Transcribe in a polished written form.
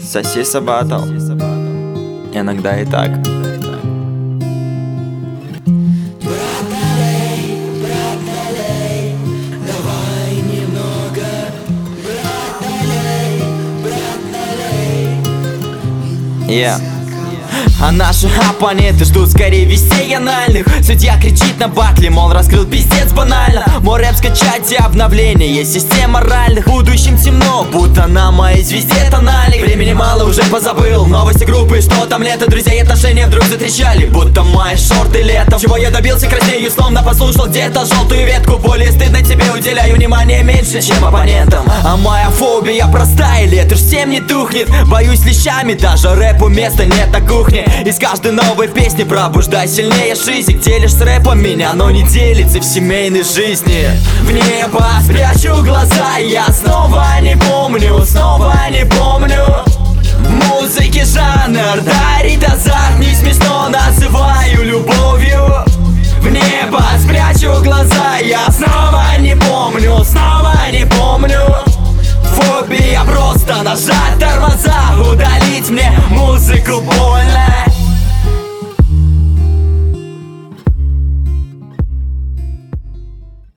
Соси Сабатов. Иногда и так. Yeah. А наши оппоненты ждут скорее вестей анальных. Судья кричит на батле, мол, раскрыл пиздец банально. Мой рэп скачать и обновление, есть система моральных. В будущем темно, будто на моей звезде тональник. Времени мало, уже позабыл новости группы, что там лето. Друзья и отношения вдруг затрещали, будто мои шорты летом. Чего я добился, краснею, словно послушал где-то желтую ветку. Более стыдно тебе, уделяю внимание меньше, чем оппонентам. А моя фобия простая, лето ж всем не тухнет. Боюсь лещами, даже рэпу места нет на кухне. Из каждой новой песни пробуждай сильнее жизнь. Делишь с рэпом меня, но не делится в семейной жизни. В небо спрячу глаза, я снова не помню, снова не помню. В музыке жанр дарит азарт, не смешно называю любовью. В небо спрячу глаза, я снова не помню, снова не помню. Фобия просто нажать тормоза, удалить мне музыку.